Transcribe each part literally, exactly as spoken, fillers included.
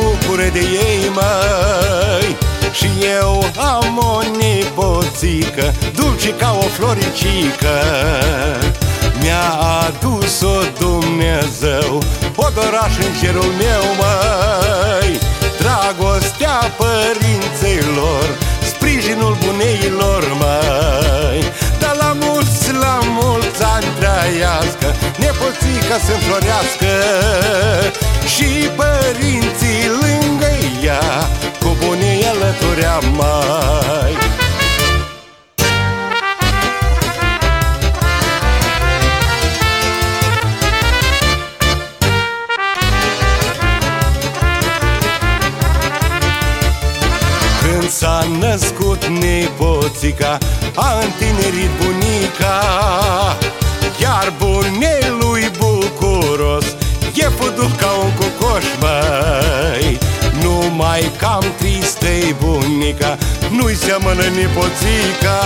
bucură de ei, măi. Și eu am o nepoțică, dulce ca o floricică. Mi-a adus-o Dumnezeu, odoraș în cerul meu, măi. Dragostea părinților, sprijinul buneilor, măi. Dar la mulți, la mulți ani trăiască, nepoțica să înflorească și părinții lângă ea, cu bunii alăturea, mai. Când s-a născut nepoțica, a întinerit bunica, iar bunelui bucuros e făcut ca un cocoș, măi. Numai cam tristă-i bunica, nu-i seamănă nepoțica.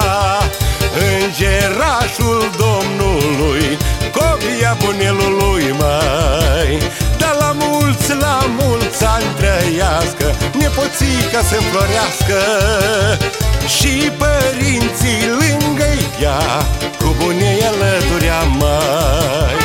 Îngerașul Domnului, copia bunelului, măi. Dar la mulți, la mulți ani trăiască, nepoțica să înflorească și părinții lângă ea, cu bunei alăturea, măi.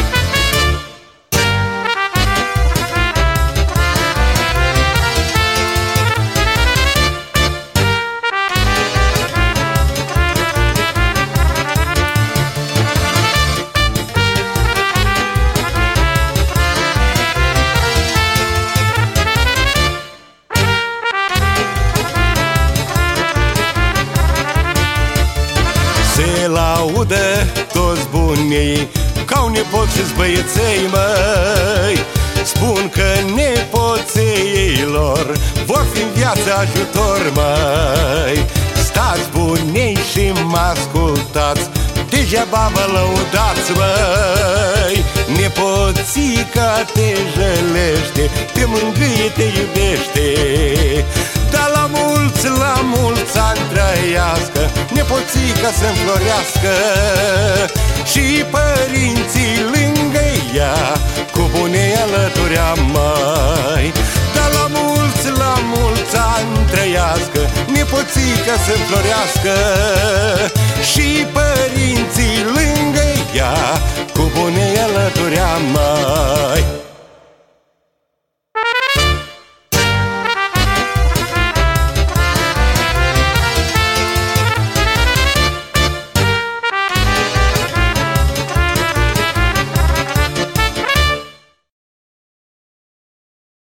Se laudă toți bunii că-au nepoți și-s băieței, măi. Spun că nepoțeilor vor fi în viață ajutor, măi. Stați bunei și mă ascultați, degeaba vă lăudați, măi. Nepoțica te jălește, te mângâie, te iubește. Dar la mulți, la mulți ani trăiască, nepoțica să înflorească și părinții lângă ea, cu bunei alăturea, măi. Dar la mulți, la mulți ani trăiască, nepoțica să înflorească și părinții lângă ea, cu bunei alăturea, măi.